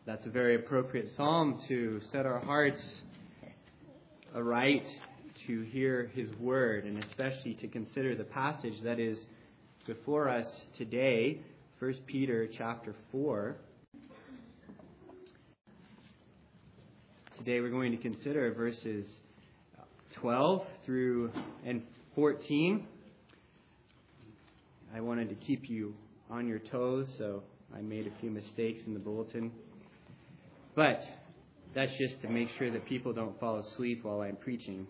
That's a very appropriate psalm to set our hearts aright to hear His Word, and especially to consider the passage that is before us today, 1 Peter chapter 4. Today we're going to consider verses 12 through and 14. I wanted to keep you on your toes, so I made a few mistakes in the bulletin. But that's just to make sure that people don't fall asleep while I'm preaching.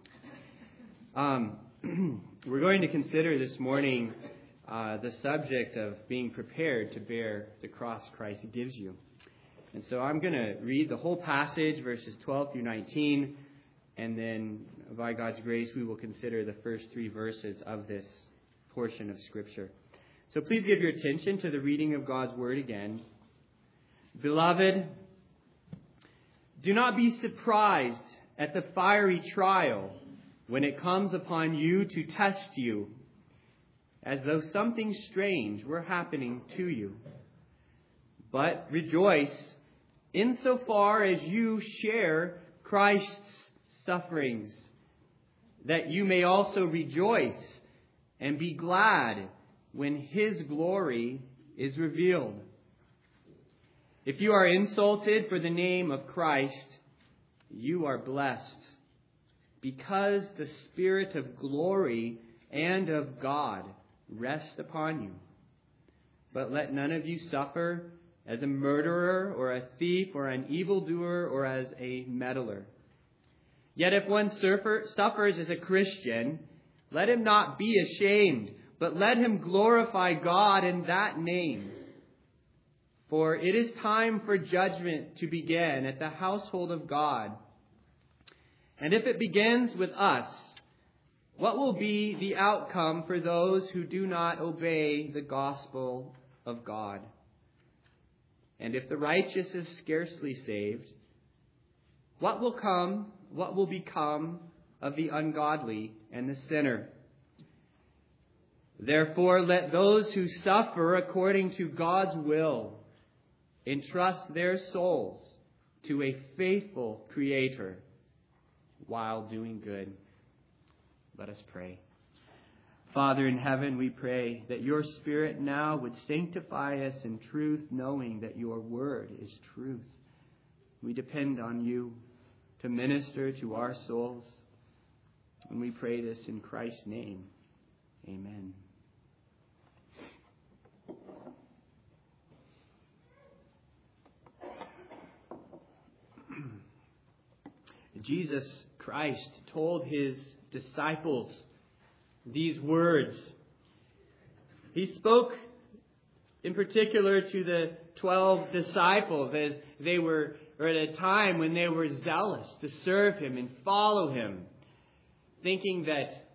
We're going to consider this morning the subject of being prepared to bear the cross Christ gives you. And so I'm going to read the whole passage, verses 12 through 19, and then by God's grace we will consider the first 3 verses of this portion of Scripture. So please give your attention to the reading of God's Word again. Beloved, do not be surprised at the fiery trial when it comes upon you to test you, as though something strange were happening to you. But rejoice insofar as you share Christ's sufferings, that you may also rejoice and be glad when His glory is revealed. If you are insulted for the name of Christ, you are blessed, because the Spirit of glory and of God rests upon you. But let none of you suffer as a murderer or a thief or an evildoer or as a meddler. Yet if one suffers as a Christian, let him not be ashamed, but let him glorify God in that name. For it is time for judgment to begin at the household of God. And if it begins with us, what will be the outcome for those who do not obey the gospel of God? And if the righteous is scarcely saved, what will become of the ungodly and the sinner? Therefore, let those who suffer according to God's will entrust their souls to a faithful Creator while doing good. Let us pray. Father in heaven, we pray that your Spirit now would sanctify us in truth, knowing that your word is truth. We depend on you to minister to our souls, and we pray this in Christ's name. Amen. Jesus Christ told his disciples these words. He spoke in particular to the 12 disciples as they were, or at a time when they were zealous to serve him and follow him, thinking that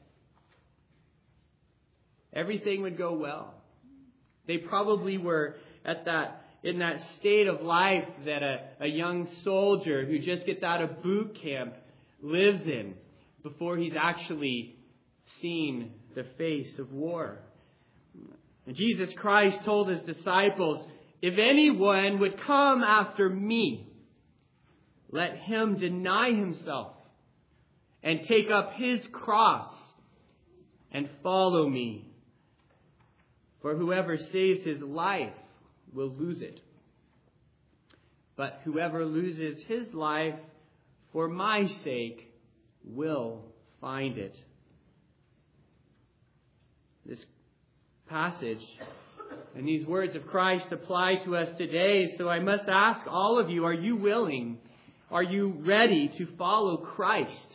everything would go well. They probably were in that state of life that a young soldier who just gets out of boot camp lives in before he's actually seen the face of war. And Jesus Christ told his disciples, if anyone would come after me, let him deny himself and take up his cross and follow me. For whoever saves his life will lose it. But whoever loses his life for my sake will find it. This passage and these words of Christ apply to us today. So I must ask all of you, are you willing? Are you ready to follow Christ?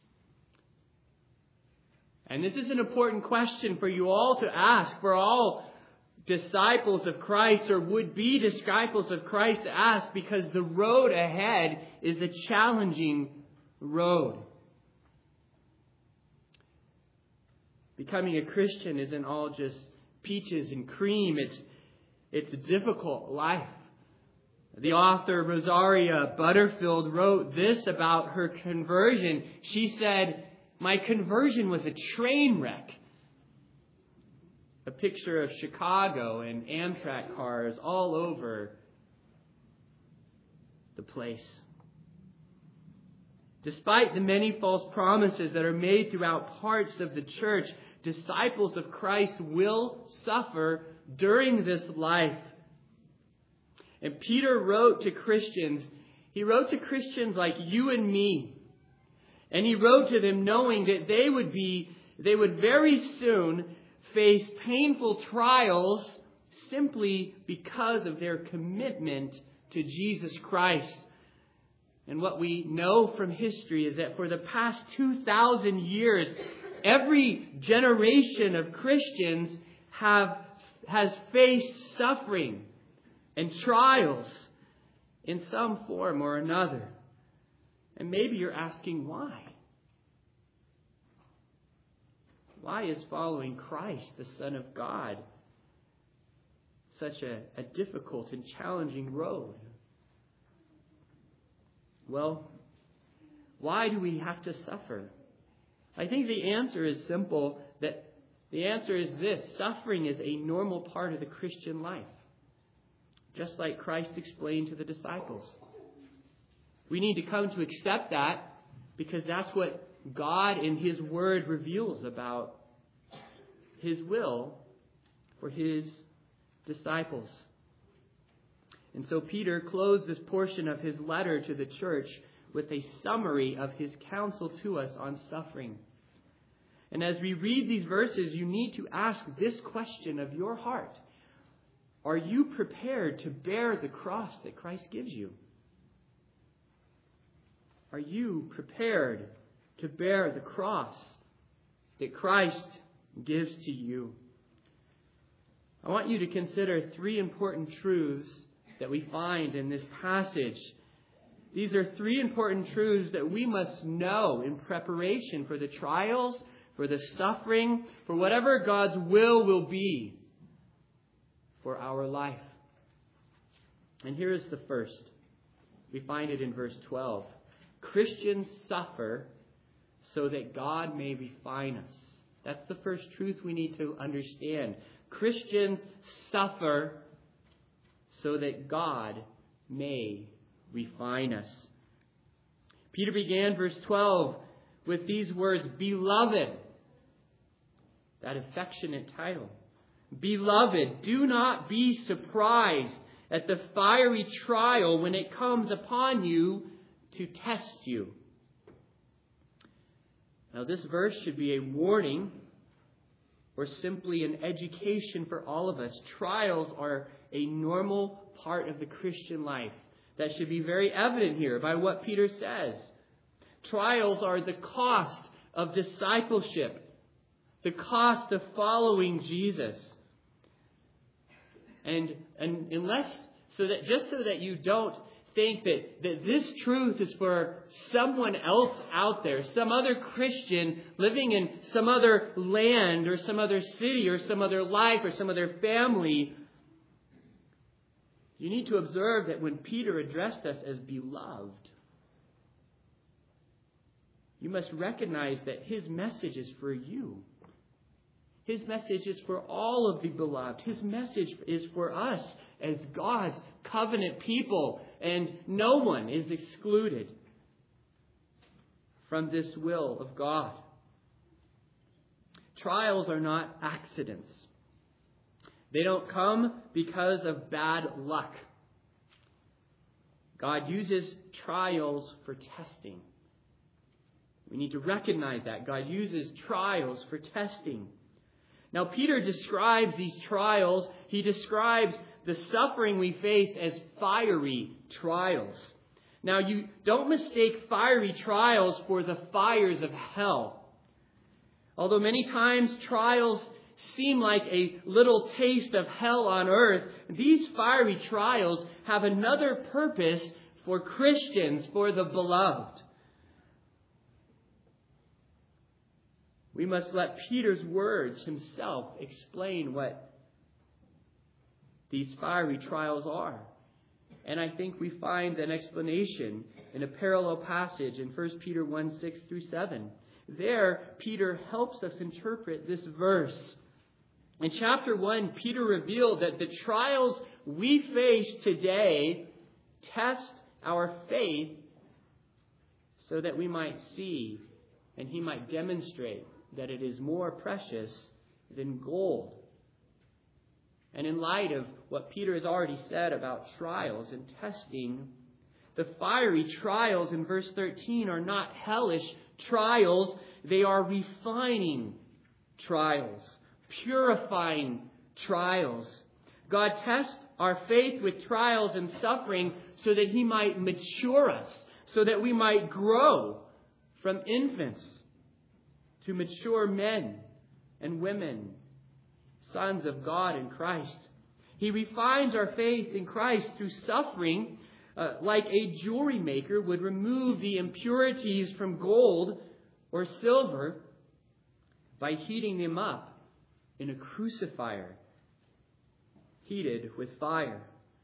And this is an important question for you all to ask, for all disciples of Christ or would-be disciples of Christ to ask, because the road ahead is a challenging road. Becoming a Christian isn't all just peaches and cream. It's a difficult life. The author Rosaria Butterfield wrote this about her conversion. She said, "My conversion was a train wreck." A picture of Chicago and Amtrak cars all over the place. Despite the many false promises that are made throughout parts of the church, disciples of Christ will suffer during this life. And Peter wrote to Christians. He wrote to Christians like you and me. And he wrote to them knowing that they would very soon face painful trials simply because of their commitment to Jesus Christ. And what we know from history is that for the past 2,000 years, every generation of Christians has faced suffering and trials in some form or another. And maybe you're asking why. Why is following Christ, the Son of God, such a difficult and challenging road? Well, why do we have to suffer? I think the answer is simple. That the answer is this: suffering is a normal part of the Christian life, just like Christ explained to the disciples. We need to come to accept that because that's what God in His Word reveals about His will for His disciples. And so Peter closed this portion of his letter to the church with a summary of his counsel to us on suffering. And as we read these verses, you need to ask this question of your heart: are you prepared to bear the cross that Christ gives you? Are you prepared to bear the cross that Christ gives to you? I want you to consider three important truths that we find in this passage. These are three important truths that we must know in preparation for the trials, for the suffering, for whatever God's will be for our life. And here is the first. We find it in verse 12. Christians suffer so that God may refine us. That's the first truth we need to understand. Christians suffer so that God may refine us. Peter began verse 12 with these words, "Beloved," that affectionate title. "Beloved, do not be surprised at the fiery trial when it comes upon you to test you." Now, this verse should be a warning or simply an education for all of us. Trials are a normal part of the Christian life. That should be very evident here by what Peter says. Trials are the cost of discipleship, the cost of following Jesus. And so that you don't think that this truth is for someone else out there, some other Christian living in some other land or some other city or some other life or some other family. You need to observe that when Peter addressed us as beloved, you must recognize that his message is for you. His message is for all of the beloved. His message is for us as God's covenant people, and no one is excluded from this will of God. Trials are not accidents. They don't come because of bad luck. God uses trials for testing. We need to recognize that. God uses trials for testing. Now, Peter describes these trials. He describes the suffering we face as fiery trials. Now, you don't mistake fiery trials for the fires of hell. Although many times trials seem like a little taste of hell on earth, these fiery trials have another purpose for Christians, for the beloved. We must let Peter's words himself explain what these fiery trials are. And I think we find an explanation in a parallel passage in 1 Peter 1, 6 through 7. There, Peter helps us interpret this verse. In chapter 1, Peter revealed that the trials we face today test our faith so that we might see and he might demonstrate that it is more precious than gold. And in light of what Peter has already said about trials and testing, the fiery trials in verse 13 are not hellish trials. They are refining trials, purifying trials. God tests our faith with trials and suffering so that he might mature us, so that we might grow from infants to mature men and women, sons of God in Christ. He refines our faith in Christ through suffering, like a jewelry maker would remove the impurities from gold or silver by heating them up in a crucifier heated with fire.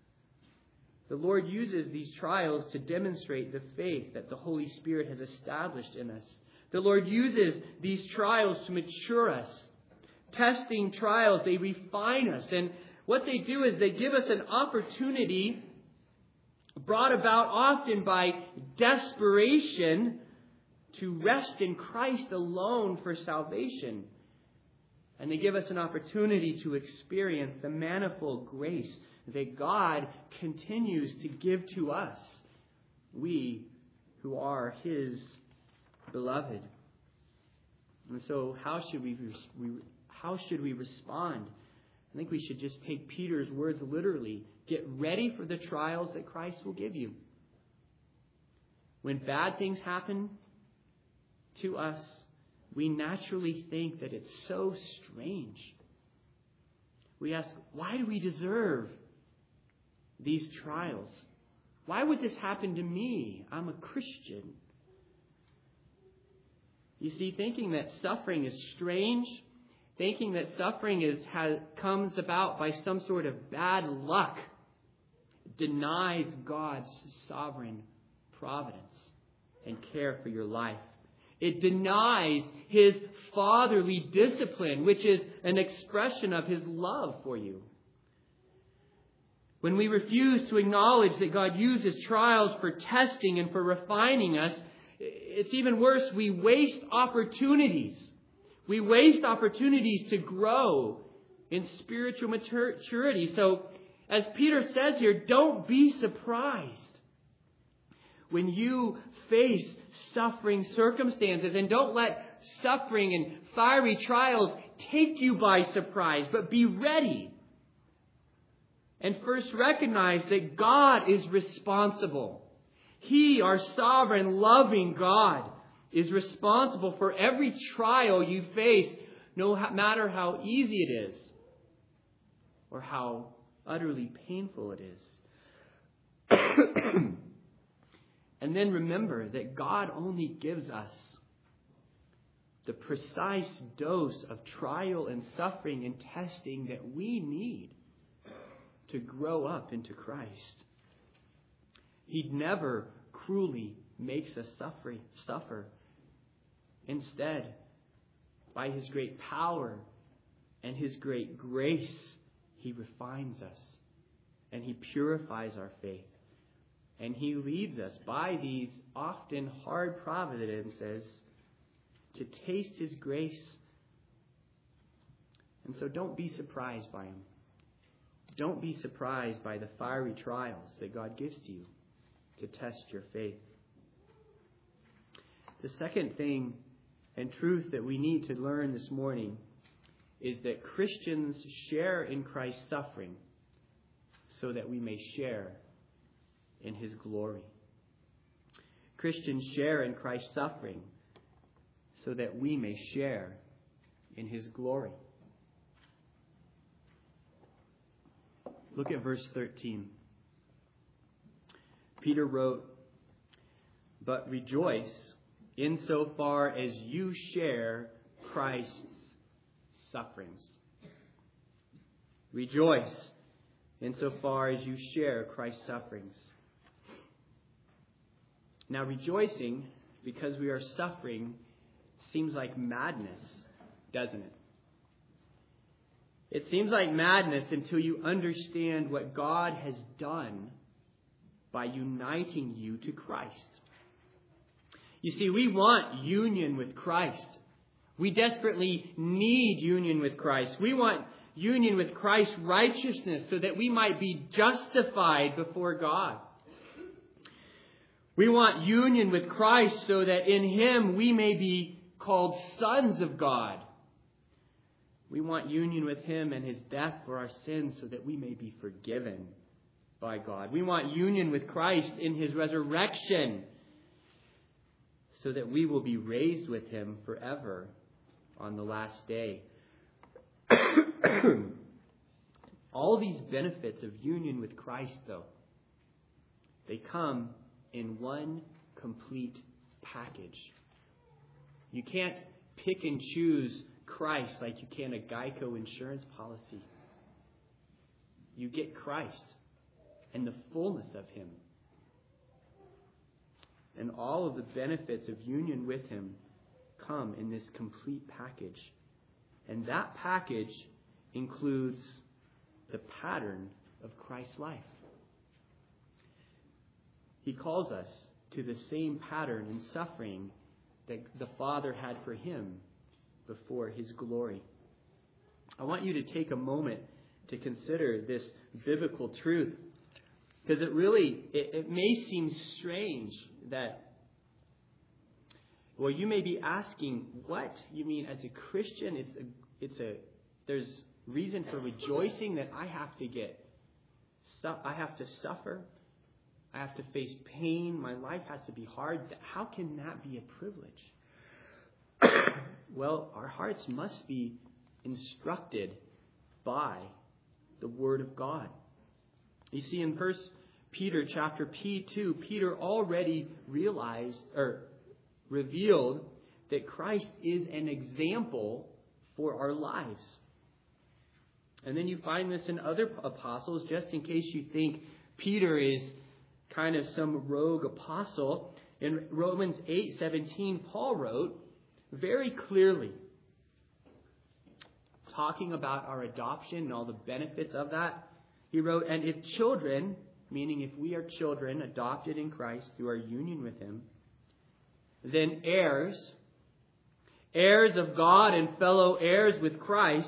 The Lord uses these trials to demonstrate the faith that the Holy Spirit has established in us. The Lord uses these trials to mature us. Testing trials, they refine us. And what they do is they give us an opportunity brought about often by desperation to rest in Christ alone for salvation. And they give us an opportunity to experience the manifold grace that God continues to give to us, we who are his beloved. And so how should we respond? I think we should just take Peter's words literally. Get ready for the trials that Christ will give you. When bad things happen to us, we naturally think that it's so strange. We ask, why do we deserve these trials? Why would this happen to me? I'm a Christian. You see, thinking that suffering is strange, thinking that suffering comes about by some sort of bad luck, denies God's sovereign providence and care for your life. It denies his fatherly discipline, which is an expression of his love for you. When we refuse to acknowledge that God uses trials for testing and for refining us, it's even worse. We waste opportunities. We waste opportunities to grow in spiritual maturity. So, as Peter says here, don't be surprised when you face suffering circumstances, and don't let suffering and fiery trials take you by surprise, but be ready. And first recognize that God is responsible. He, our sovereign, loving God, is responsible for every trial you face, no matter how easy it is or how utterly painful it is. And then remember that God only gives us the precise dose of trial and suffering and testing that we need to grow up into Christ. He never cruelly makes us suffer. Instead, by his great power and his great grace, he refines us and he purifies our faith. And he leads us by these often hard providences to taste his grace. And so don't be surprised by him. Don't be surprised by the fiery trials that God gives to you to test your faith. The second thing and truth that we need to learn this morning is that Christians share in Christ's suffering so that we may share in his glory. Christians share in Christ's suffering so that we may share in his glory. Look at verse 13. Peter wrote, "But rejoice insofar as you share Christ's sufferings." Rejoice insofar as you share Christ's sufferings. Now, rejoicing because we are suffering seems like madness, doesn't it? It seems like madness until you understand what God has done by uniting you to Christ. You see, we want union with Christ. We desperately need union with Christ. We want union with Christ's righteousness so that we might be justified before God. We want union with Christ so that in Him we may be called sons of God. We want union with Him and His death for our sins so that we may be forgiven by God. We want union with Christ in His resurrection so that we will be raised with Him forever on the last day. All these benefits of union with Christ, though, they come in one complete package. You can't pick and choose Christ like you can a Geico insurance policy. You get Christ and the fullness of Him. And all of the benefits of union with Him come in this complete package. And that package includes the pattern of Christ's life. He calls us to the same pattern and suffering that the Father had for Him before His glory. I want you to take a moment to consider this biblical truth, because it may seem strange that, well, you may be asking, what? You mean as a Christian, there's reason for rejoicing that I have to suffer, I have to face pain, my life has to be hard. How can that be a privilege? Well, our hearts must be instructed by the Word of God. You see, in 1 Peter chapter 2, Peter already revealed that Christ is an example for our lives. And then you find this in other apostles, just in case you think Peter is kind of some rogue apostle. In Romans 8:17, Paul wrote very clearly, talking about our adoption and all the benefits of that. He wrote, and if children, meaning if we are children adopted in Christ through our union with Him, then heirs of God and fellow heirs with Christ,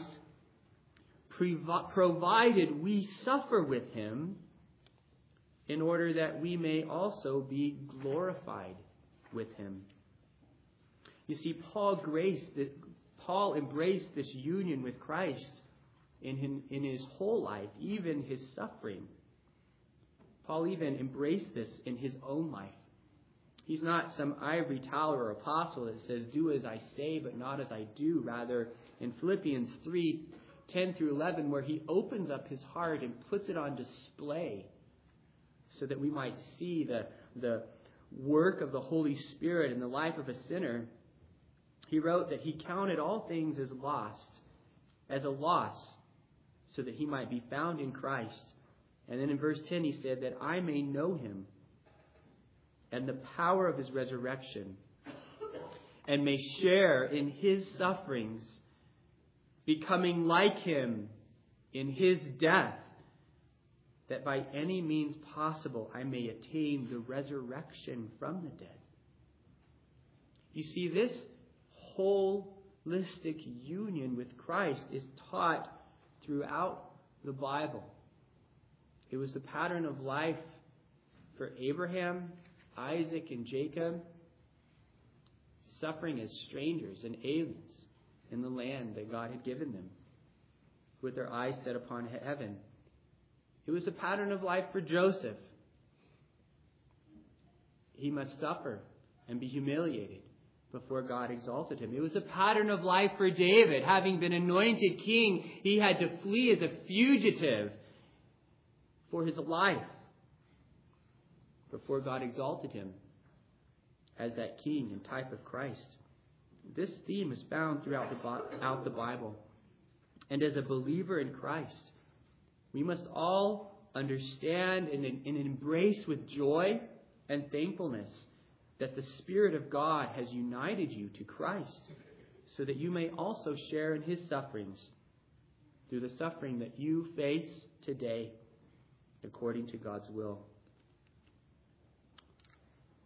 provided we suffer with Him, in order that we may also be glorified with Him. You see, Paul embraced this union with Christ in his whole life, even His suffering. Paul even embraced this in his own life. He's not some ivory tower or apostle that says, do as I say, but not as I do. Rather, in Philippians 3:10-11, where he opens up his heart and puts it on display so that we might see the work of the Holy Spirit in the life of a sinner, he wrote that he counted all things as a loss, so that he might be found in Christ. And then in verse 10 he said that I may know Him and the power of His resurrection, and may share in His sufferings, becoming like Him in His death, that by any means possible I may attain the resurrection from the dead. You see, this holistic union with Christ is taught throughout the Bible. It was the pattern of life for Abraham, Isaac, and Jacob, suffering as strangers and aliens in the land that God had given them, with their eyes set upon heaven. It was a pattern of life for Joseph. He must suffer and be humiliated before God exalted him. It was a pattern of life for David. Having been anointed king, he had to flee as a fugitive for his life before God exalted him as that king and type of Christ. This theme is found throughout the Bible. And as a believer in Christ, we must all understand and embrace with joy and thankfulness that the Spirit of God has united you to Christ, so that you may also share in His sufferings through the suffering that you face today according to God's will.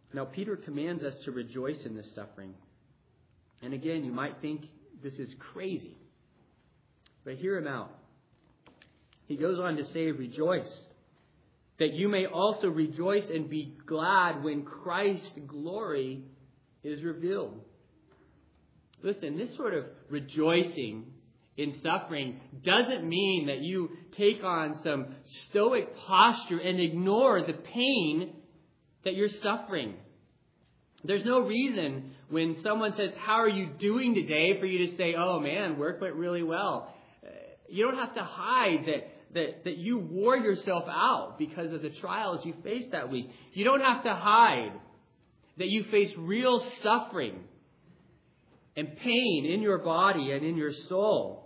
Now, Peter commands us to rejoice in this suffering. And again, you might think this is crazy. But hear him out. He goes on to say, rejoice, that you may also rejoice and be glad when Christ's glory is revealed. Listen, this sort of rejoicing in suffering doesn't mean that you take on some stoic posture and ignore the pain that you're suffering. There's no reason when someone says, how are you doing today, for you to say, oh man, work went really well. You don't have to hide that you wore yourself out because of the trials you faced that week. You don't have to hide that you face real suffering and pain in your body and in your soul.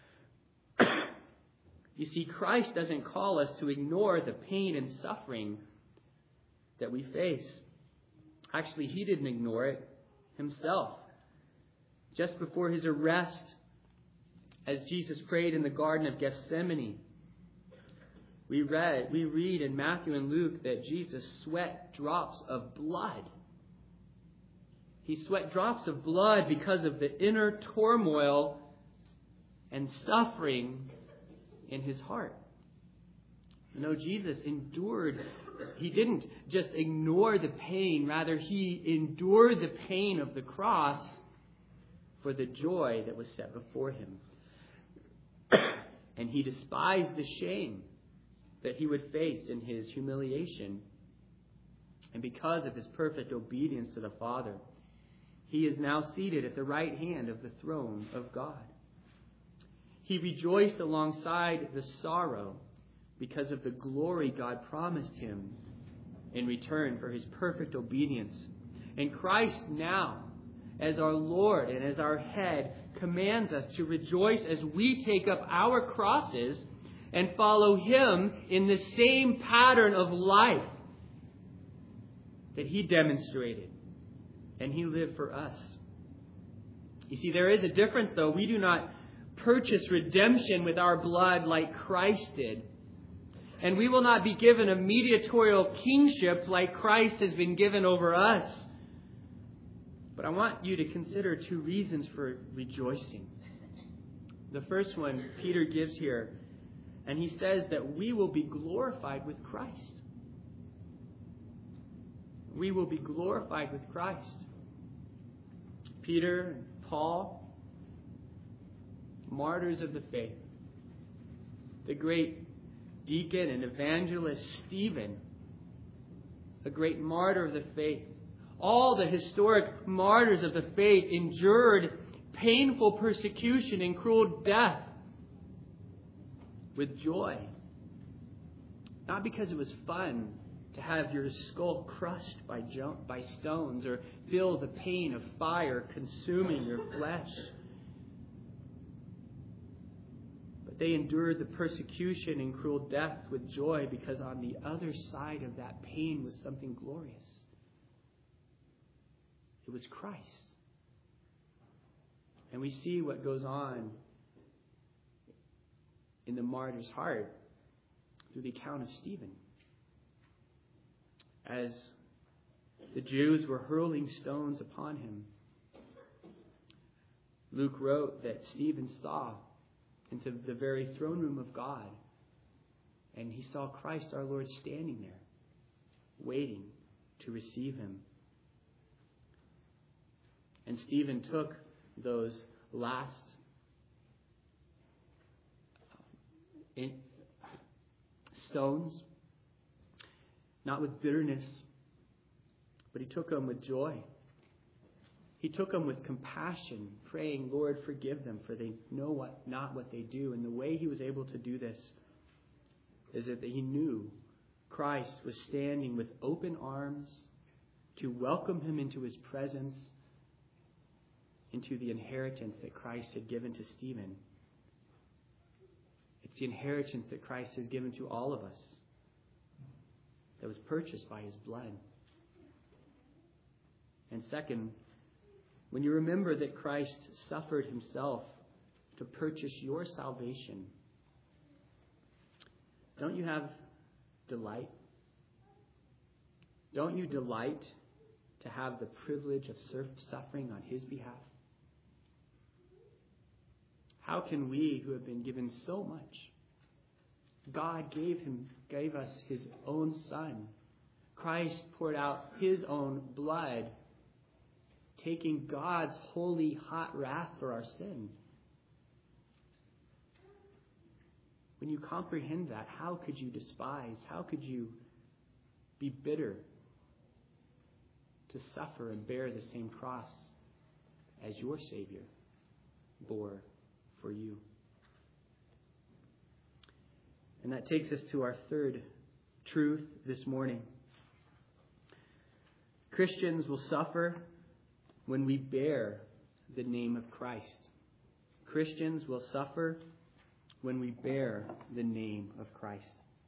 You see, Christ doesn't call us to ignore the pain and suffering that we face. Actually, he didn't ignore it himself. Just before his arrest, as Jesus prayed in the Garden of Gethsemane, we read in Matthew and Luke that Jesus sweat drops of blood. He sweat drops of blood because of the inner turmoil and suffering in his heart. You know, Jesus endured. He didn't just ignore the pain. Rather, he endured the pain of the cross for the joy that was set before him. And he despised the shame that he would face in his humiliation. And because of his perfect obedience to the Father, he is now seated at the right hand of the throne of God. He rejoiced alongside the sorrow because of the glory God promised him in return for his perfect obedience. And Christ now, as our Lord and as our head, commands us to rejoice as we take up our crosses and follow him in the same pattern of life that he demonstrated and he lived for us. You see, there is a difference, though. We do not purchase redemption with our blood like Christ did. And we will not be given a mediatorial kingship like Christ has been given over us. But I want you to consider two reasons for rejoicing. The first one Peter gives here, and he says that we will be glorified with Christ. We will be glorified with Christ. Peter and Paul, martyrs of the faith. The great deacon and evangelist Stephen, a great martyr of the faith. All the historic martyrs of the faith endured painful persecution and cruel death with joy. Not because it was fun to have your skull crushed by stones or feel the pain of fire consuming your flesh. But they endured the persecution and cruel death with joy because on the other side of that pain was something glorious. It was Christ. And we see what goes on in the martyr's heart through the account of Stephen. As the Jews were hurling stones upon him, Luke wrote that Stephen saw into the very throne room of God, and he saw Christ our Lord standing there, waiting to receive him. And Stephen took those last stones, not with bitterness, but he took them with joy. He took them with compassion, praying, Lord, forgive them, for they know not what they do. And the way he was able to do this is that he knew Christ was standing with open arms to welcome him into his presence, into the inheritance that Christ had given to Stephen. It's the inheritance that Christ has given to all of us that was purchased by his blood. And second, when you remember that Christ suffered himself to purchase your salvation, don't you have delight? Don't you delight to have the privilege of suffering on his behalf? How can we, who have been given so much, God gave us his own Son. Christ poured out his own blood, taking God's holy, hot wrath for our sin. When you comprehend that, how could you despise? How could you be bitter to suffer and bear the same cross as your Savior bore for you? And that takes us to our third truth this morning. Christians will suffer when we bear the name of Christ. Christians will suffer when we bear the name of Christ.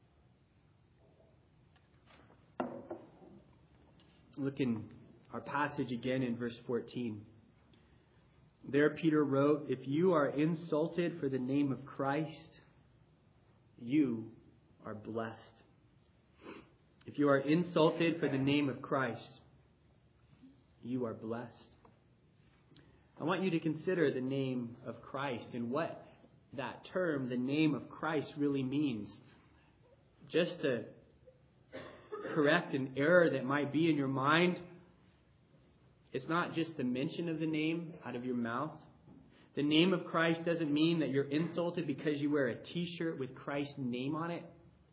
Look in our passage again in verse 14. There Peter wrote, "If you are insulted for the name of Christ, you are blessed." If you are insulted for the name of Christ, you are blessed. I want you to consider the name of Christ and what that term, the name of Christ, really means. Just to correct an error that might be in your mind, it's not just the mention of the name out of your mouth. The name of Christ doesn't mean that you're insulted because you wear a t-shirt with Christ's name on it.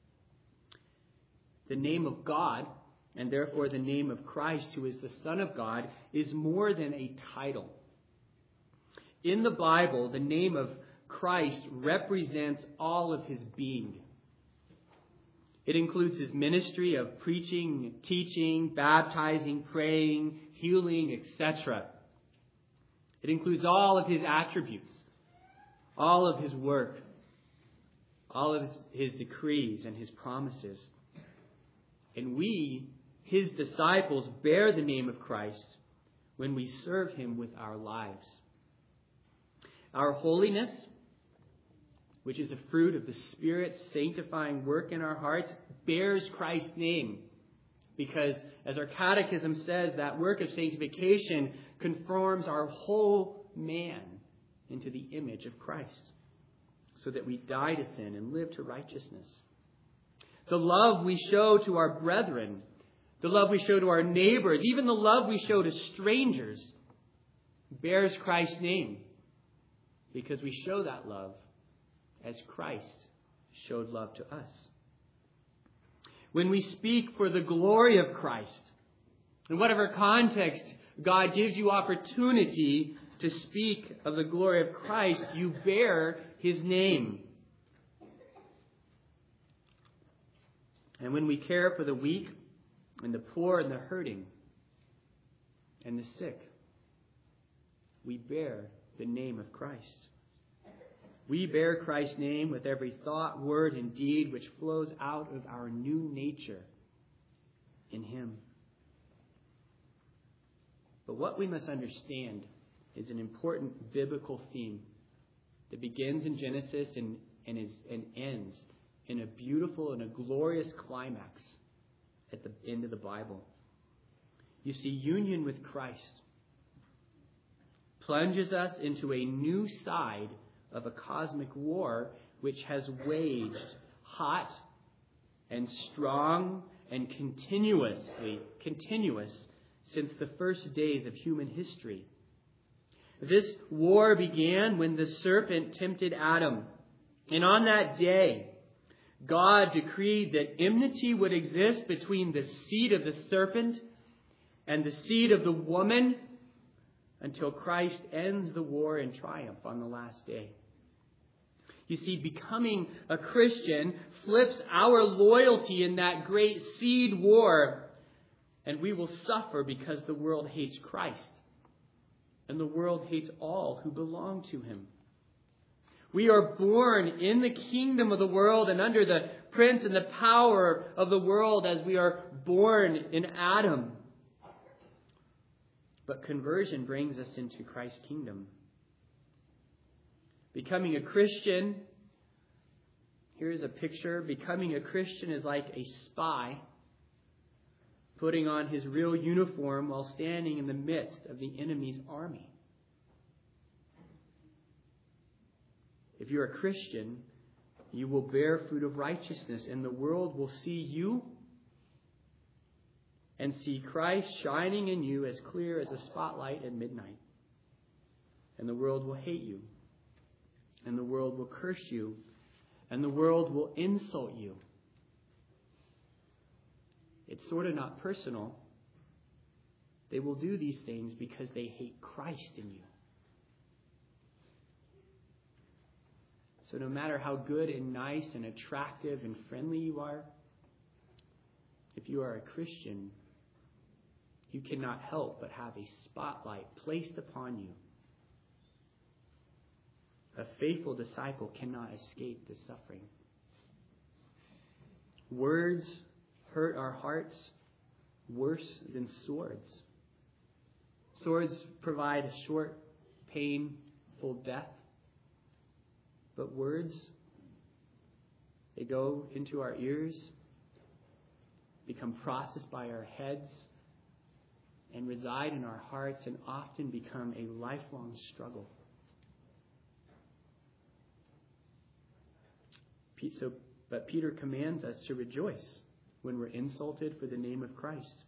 The name of God, and therefore the name of Christ, who is the Son of God, is more than a title. In the Bible, the name of Christ represents all of his being. It includes his ministry of preaching, teaching, baptizing, praying, healing, etc. It includes all of his attributes, all of his work, all of his decrees and his promises. And we, his disciples, bear the name of Christ when we serve him with our lives. Our holiness, which is a fruit of the Spirit's sanctifying work in our hearts, bears Christ's name. Because, as our catechism says, that work of sanctification conforms our whole man into the image of Christ, so that we die to sin and live to righteousness. The love we show to our brethren, the love we show to our neighbors, even the love we show to strangers, bears Christ's name, because we show that love as Christ showed love to us. When we speak for the glory of Christ, in whatever context God gives you opportunity to speak of the glory of Christ, you bear his name. And when we care for the weak and the poor and the hurting and the sick, we bear the name of Christ. We bear Christ's name with every thought, word, and deed which flows out of our new nature in him. But what we must understand is an important biblical theme that begins in Genesis and ends in a beautiful and a glorious climax at the end of the Bible. You see, union with Christ plunges us into a new side of a cosmic war which has waged hot and strong and continuous since the first days of human history. This war began when the serpent tempted Adam. And on that day, God decreed that enmity would exist between the seed of the serpent and the seed of the woman until Christ ends the war in triumph on the last day. You see, becoming a Christian flips our loyalty in that great seed war, and we will suffer because the world hates Christ, and the world hates all who belong to him. We are born in the kingdom of the world and under the prince and the power of the world as we are born in Adam. But conversion brings us into Christ's kingdom. Becoming a Christian, here's a picture. Becoming a Christian is like a spy putting on his real uniform while standing in the midst of the enemy's army. If you're a Christian, you will bear fruit of righteousness, and the world will see you and see Christ shining in you as clear as a spotlight at midnight. And the world will hate you, and the world will curse you, and the world will insult you. It's sort of not personal. They will do these things because they hate Christ in you. So no matter how good and nice and attractive and friendly you are, if you are a Christian, you cannot help but have a spotlight placed upon you. A faithful disciple cannot escape the suffering. Words hurt our hearts worse than swords. Swords provide a short, painful death. But words, they go into our ears, become processed by our heads, and reside in our hearts, and often become a lifelong struggle. But Peter commands us to rejoice when we're insulted for the name of Christ,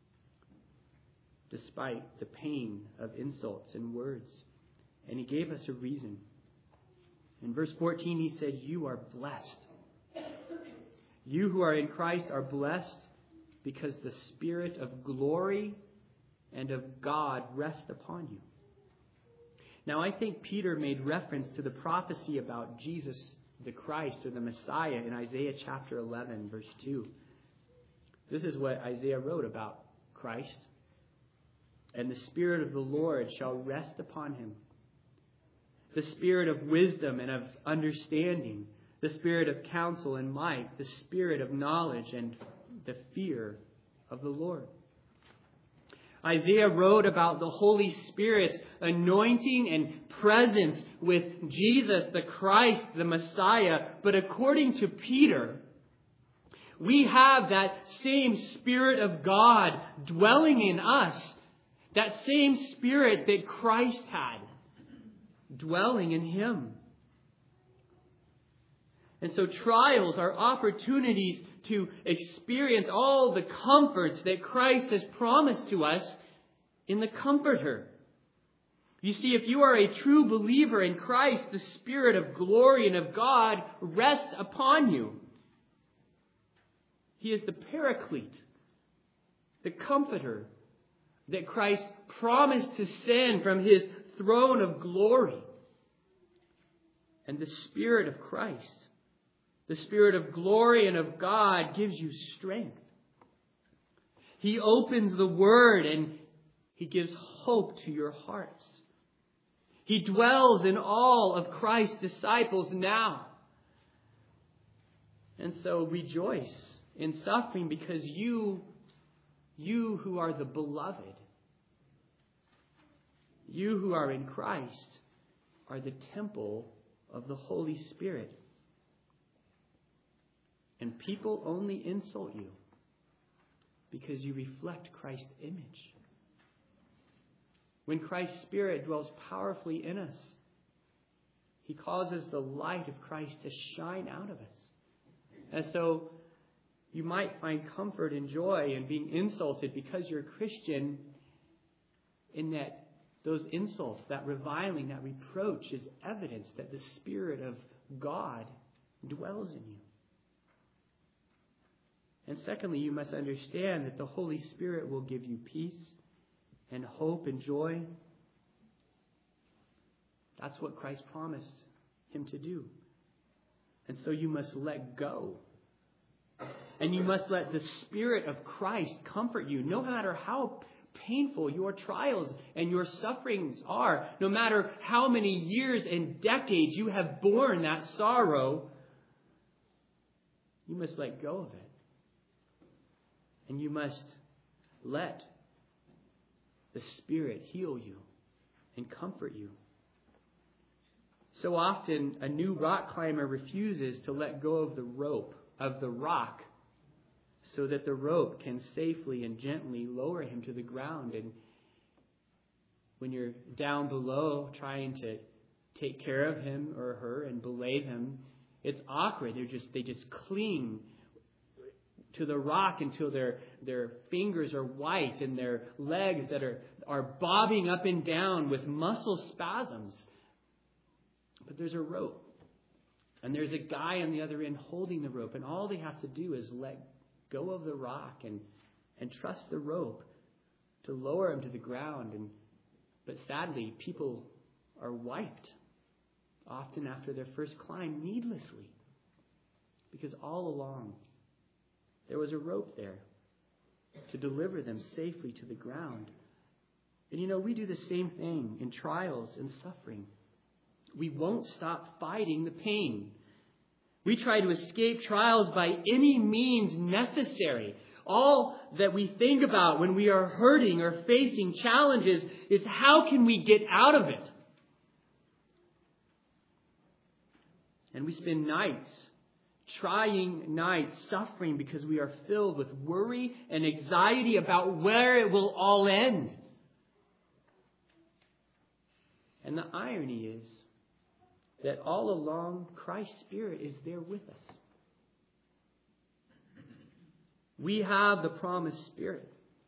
despite the pain of insults and words. And he gave us a reason. In verse 14, he said, "You are blessed. You who are in Christ are blessed because the Spirit of glory and of God rests upon you." Now, I think Peter made reference to the prophecy about Jesus the Christ, or the Messiah, in Isaiah chapter 11, verse 2. This is what Isaiah wrote about Christ. "And the Spirit of the Lord shall rest upon him. The Spirit of wisdom and of understanding, the Spirit of counsel and might, the Spirit of knowledge and the fear of the Lord." Isaiah wrote about the Holy Spirit's anointing and presence with Jesus, the Christ, the Messiah. But according to Peter, we have that same Spirit of God dwelling in us, that same Spirit that Christ had dwelling in him. And so trials are opportunities to experience all the comforts that Christ has promised to us in the Comforter. You see, if you are a true believer in Christ, the Spirit of glory and of God rests upon you. He is the Paraclete, the Comforter that Christ promised to send from his throne of glory. And the Spirit of Christ, the Spirit of glory and of God, gives you strength. He opens the Word and he gives hope to your hearts. He dwells in all of Christ's disciples now. And so rejoice in suffering, because you who are the beloved, you who are in Christ, are the temple of the Holy Spirit. And people only insult you because you reflect Christ's image. When Christ's Spirit dwells powerfully in us, he causes the light of Christ to shine out of us. And so you might find comfort and joy in being insulted because you're a Christian, in that those insults, that reviling, that reproach is evidence that the Spirit of God dwells in you. And secondly, you must understand that the Holy Spirit will give you peace and hope and joy. That's what Christ promised him to do. And so you must let go. And you must let the Spirit of Christ comfort you, no matter how painful your trials and your sufferings are, no matter how many years and decades you have borne that sorrow. You must let go of it. And you must let the Spirit heal you and comfort you. So often, a new rock climber refuses to let go of the rope, of the rock, so that the rope can safely and gently lower him to the ground. And when you're down below trying to take care of him or her and belay him, it's awkward. They just cling to the rock until their fingers are white and their legs that are bobbing up and down with muscle spasms. But there's a rope. And there's a guy on the other end holding the rope. And all they have to do is let go of the rock and trust the rope to lower him to the ground. But sadly, people are wiped often after their first climb needlessly. Because all along, there was a rope there to deliver them safely to the ground. And we do the same thing in trials and suffering. We won't stop fighting the pain. We try to escape trials by any means necessary. All that we think about when we are hurting or facing challenges is how can we get out of it? And we spend trying nights, suffering because we are filled with worry and anxiety about where it will all end. And the irony is that all along, Christ's Spirit is there with us. We have the promised Spirit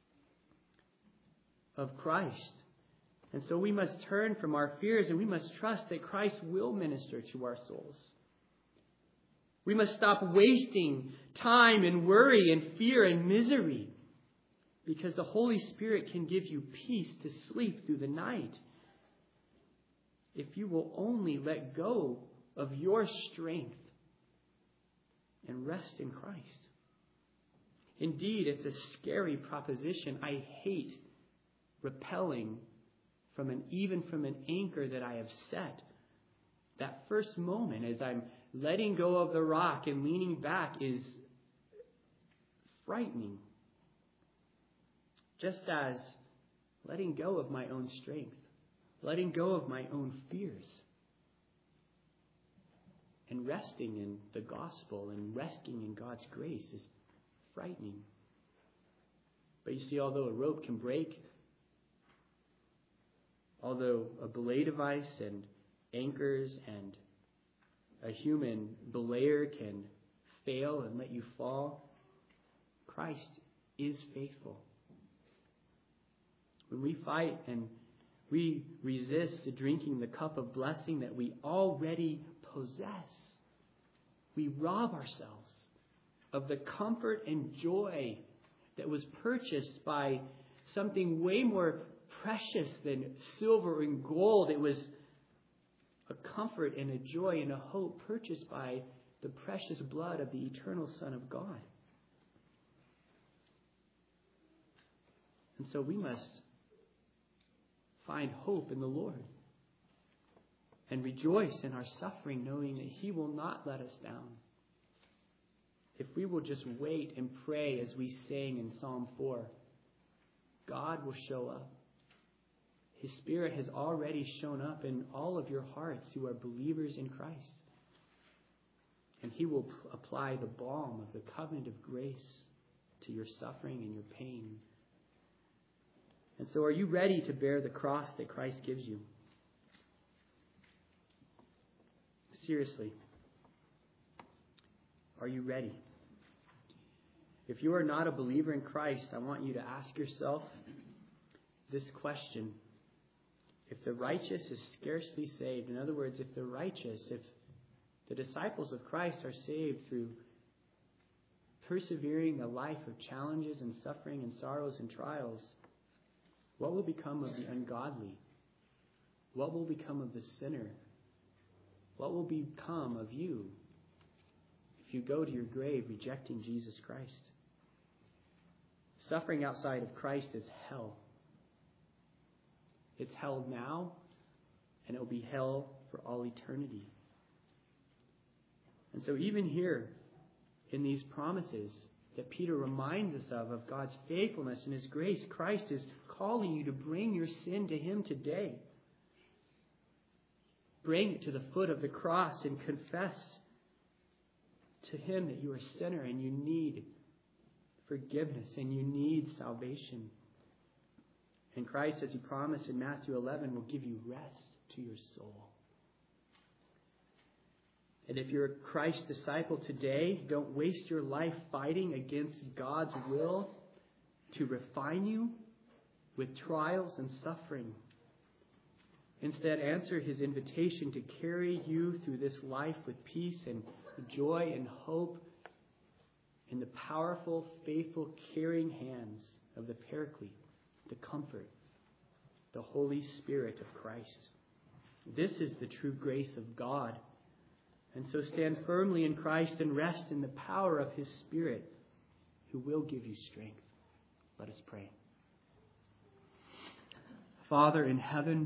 of Christ. And so we must turn from our fears and we must trust that Christ will minister to our souls. We must stop wasting time in worry and fear and misery, because the Holy Spirit can give you peace to sleep through the night if you will only let go of your strength and rest in Christ. Indeed, it's a scary proposition. I hate repelling from an anchor that I have set. That first moment as I'm letting go of the rock and leaning back is frightening. Just as letting go of my own strength, letting go of my own fears, and resting in the gospel and resting in God's grace is frightening. But you see, although a rope can break, although a belay device and anchors and a human belayer can fail and let you fall, Christ is faithful. When we fight and we resist drinking the cup of blessing that we already possess, we rob ourselves of the comfort and joy that was purchased by something way more precious than silver and gold. It was a comfort and a joy and a hope purchased by the precious blood of the eternal Son of God. And so we must find hope in the Lord and rejoice in our suffering, knowing that He will not let us down. If we will just wait and pray as we sang in Psalm 4, God will show up. His Spirit has already shown up in all of your hearts who are believers in Christ. And He will apply the balm of the covenant of grace to your suffering and your pain. And so are you ready to bear the cross that Christ gives you? Seriously. Are you ready? If you are not a believer in Christ, I want you to ask yourself this question. If the righteous is scarcely saved, in other words, if the disciples of Christ are saved through persevering a life of challenges and suffering and sorrows and trials, what will become of the ungodly? What will become of the sinner? What will become of you if you go to your grave rejecting Jesus Christ? Suffering outside of Christ is hell. It's hell now, and it will be hell for all eternity. And so even here, in these promises that Peter reminds us of God's faithfulness and His grace, Christ is calling you to bring your sin to Him today. Bring it to the foot of the cross and confess to Him that you are a sinner and you need forgiveness and you need salvation. And Christ, as he promised in Matthew 11, will give you rest to your soul. And if you're a Christ disciple today, don't waste your life fighting against God's will to refine you with trials and suffering. Instead, answer his invitation to carry you through this life with peace and joy and hope in the powerful, faithful, caring hands of the Paraclete, the Comfort, the Holy Spirit of Christ. This is the true grace of God. And so stand firmly in Christ and rest in the power of his Spirit, who will give you strength. Let us pray. Father in heaven,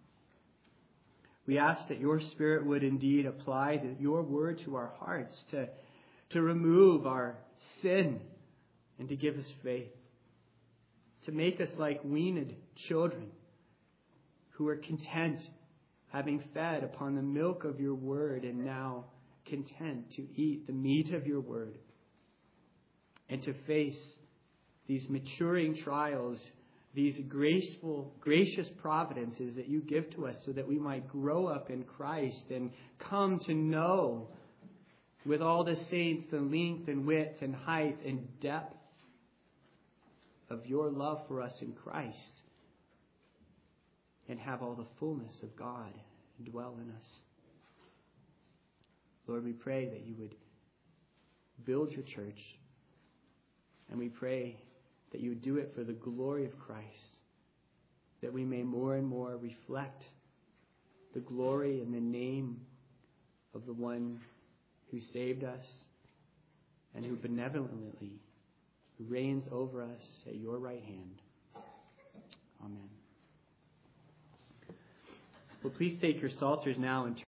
we ask that your Spirit would indeed apply your word to our hearts, to remove our sin and to give us faith, to make us like weaned children who are content, having fed upon the milk of your word, and now content to eat the meat of your word, and to face these maturing trials, these gracious providences that you give to us so that we might grow up in Christ and come to know with all the saints the length and width and height and depth of your love for us in Christ, and have all the fullness of God dwell in us. Lord, we pray that you would build your church, and we pray that you would do it for the glory of Christ, that we may more and more reflect the glory and the name of the one who saved us and who benevolently reigns over us at your right hand. Amen. Well, please take your psalters now and turn